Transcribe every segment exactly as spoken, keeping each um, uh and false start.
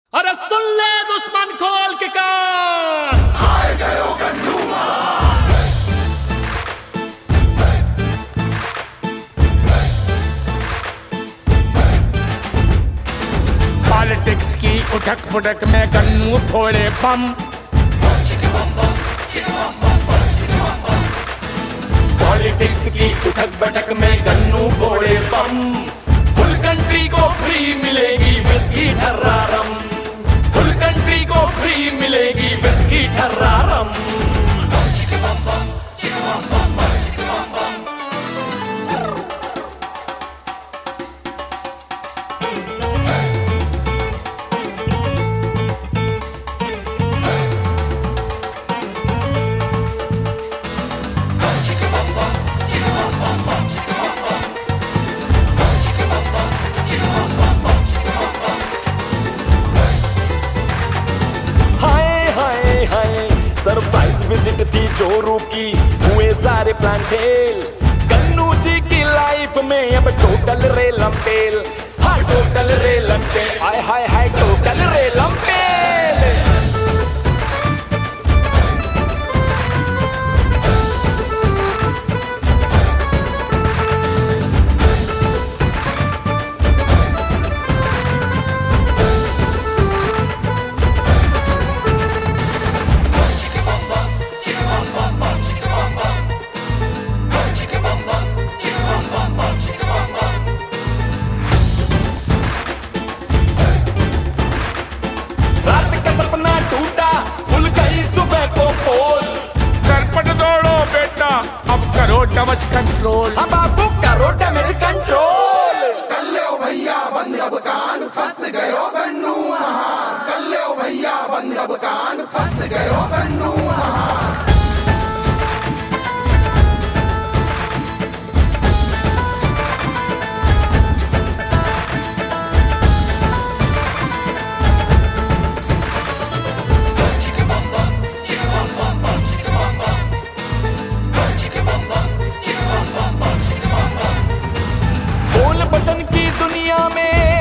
अरे सुन ले दुश्मन खोल के कान, आए गयो गन्नू पॉलिटिक्स की उठक पुठक में गन्नू फोड़े बम। पॉलिटिक्स की उठक बैठक में गन्नू फोड़े बम। फुल कंट्री को फ्री मिलेगी विस्की ठर्रारम, फुल कंट्री को फ्री मिलेगी विस्की ठर्रारम। सरप्राइज विजिट थी जोरू की, हुए सारे प्लान फेल। गन्नू जी की लाइफ में अब टोटल रेलम पेल, हाय टोटल रेलम पेल, हाय हाय हाय टोटल रेलम पेल। रात का सपना टूटा, खुल गई सुबह को पोल। सरपट दौड़ो बेटा, अब करो डैमेज कंट्रोल, हम बाबू करो डैमेज कंट्रोल। कल्लो भैया बंद अब कान, फंस गयो गन्नू महान। कल्लो भैया बंद अब कान, फंस गयो गन्नू महान। बोल बचन की दुनिया में,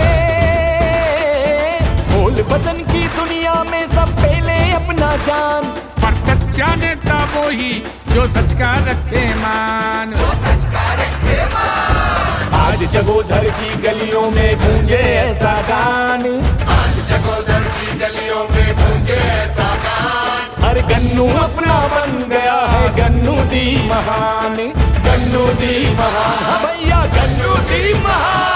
बोल बचन की दुनिया में सब पहले अपना ज्ञान। पर सच्चा नेता वो ही जो सच का रखे मान, जो सच का रखे मान। आज जगोधर की गलियों में गूंजे ऐसा गान, आज जगोधर की गलियों में गूंजे ऐसा गान। अरे गन्नू अपना बन गया है गन्नू दी महान, गन्नू दी महान, हाँ भैया गन्नू दी महान।